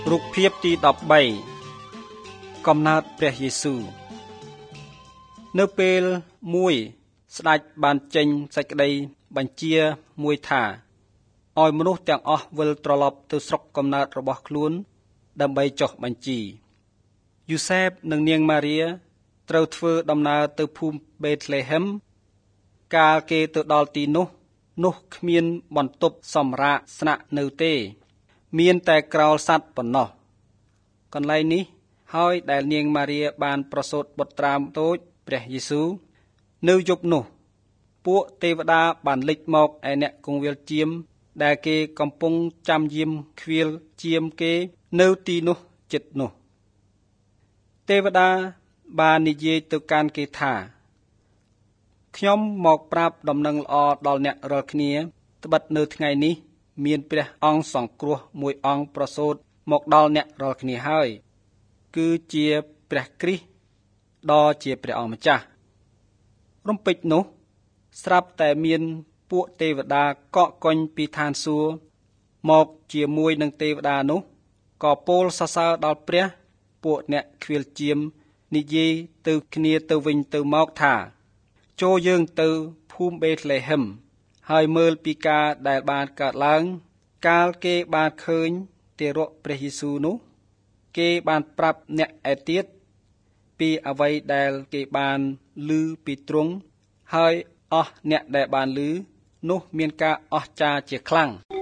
រូបភាពទី13កំណើតព្រះយេស៊ូវនៅពេលមួយស្ដេចបានចេញសេចក្តីបញ្ជាមួយថាឲ្យមនុស្សទាំងអស់វិលត្រឡប់ទៅស្រុកកំណើតរបស់ខ្លួនដើម្បីចុះបញ្ជីយូសែបនិងនាងម៉ារីត្រូវធ្វើដំណើរទៅភូមិបេតលេហឹមកាលគេទៅដល់ទីនោះគ្មានបន្ទប់សម្រាកស្នាក់នៅទេមានតែក្រោលសត្វប៉ុណ្ណោះកន្លែងនេះហើយដែលនាងម៉ារីបានប្រសូតបុត្រាតូចព្រះយេស៊ូវនៅយប់នោះពួកទេវតាបានលេចមកឯអ្នកគង្វាលជាមដែលគេកំពុងចាំយាមឃ្វាលជាមគេនៅទីនោះចិត្តនោះទេវតាបាននិយាយទៅកាន់គេថាខ្ញុំមកប្រាប់ដំណឹងល្អដល់អ្នករាល់គ្នាត្បិតនៅថ្ងៃនេះមានព្រះអង្គសង្គ្រោះមួយអង្គប្រសូតមកដល់អ្នករាល់គ្នាហើយគឺជាព្រះគ្រីស្ទដ៏ជាព្រះអង្គម្ចាស់រំពេចនោះស្រាប់តែមានពួកទេវតាកកកុញពីឋានសួគ៌មកជាមួយនឹងទេវតានោះក៏ពោលសរសើរដល់ព្រះពួកអ្នកឃ្វាលជាមនិយាយទៅគ្នាទៅវិញទៅមកថាចូលយើងទៅភូមិបេតលេហឹមហើយមើលពីការដែលបានកើតឡើងកាលគេបានឃើញទារកព្រះយេស៊ូវនោះគេបានប្រាប់អ្នកឯទៀតពីអ្វីដែលគេបានឮពីទ្រង់ហើយអស់អ្នកដែលបានឮនោះមានការអស្ចារ្យជាខ្លាំង